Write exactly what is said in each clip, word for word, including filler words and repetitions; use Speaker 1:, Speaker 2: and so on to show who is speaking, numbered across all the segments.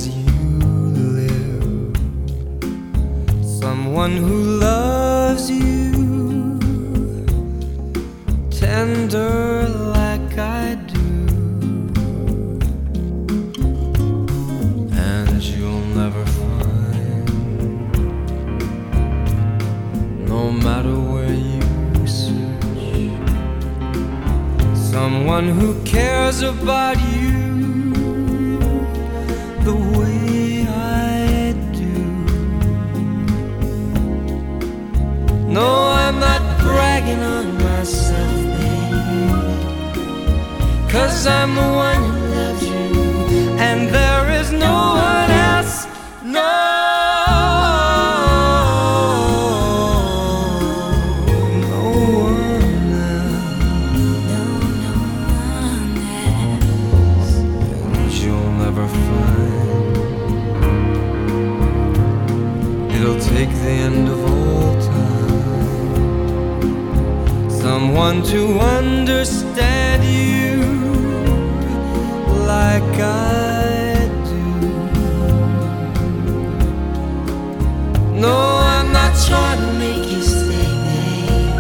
Speaker 1: as you live, someone who loves you tender like I do, and you'll never find, no matter where you search, someone who cares about you the way I do. No, I'm not bragging on myself, babe, 'cause I'm the one who loves you, and there is no one else. No, no one else. No, no one else. And you'll never find, it'll take the end of all time, someone to understand you like I do. No, I'm not trying to make you stay, babe,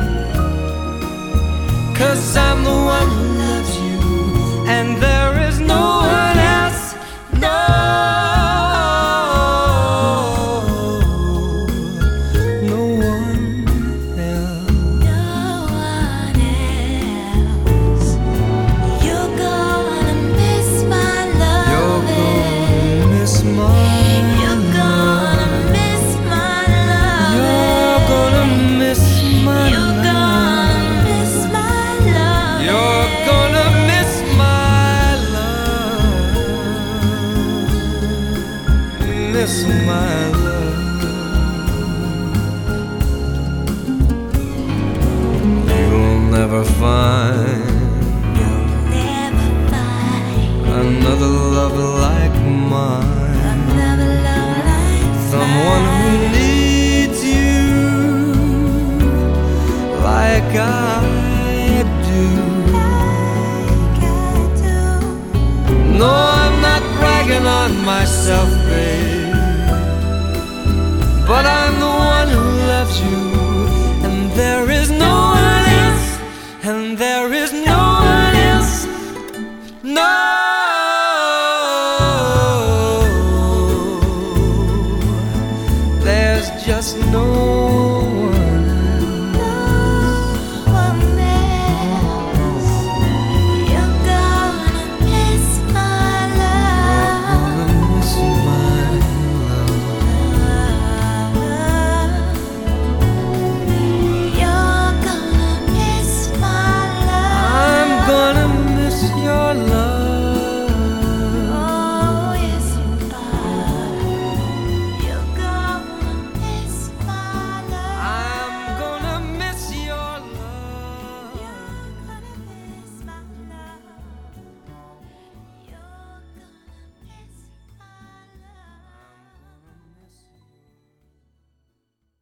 Speaker 1: 'cause I'm the one who loves you, and there is no one else. No, no one else. No one else. You're gonna miss my love. You're gonna miss my You're gonna miss my love. You're gonna miss my You're gonna miss my love. You're gonna miss my love. Miss my love. You'll never find
Speaker 2: Never find
Speaker 1: another love like mine,
Speaker 2: another love like
Speaker 1: someone who
Speaker 2: mine.
Speaker 1: needs you like I do.
Speaker 2: Like I do.
Speaker 1: No, I'm not bragging on myself, babe, but I'm the one who loves you, and there is no one else, and there is no one else. No, there's just no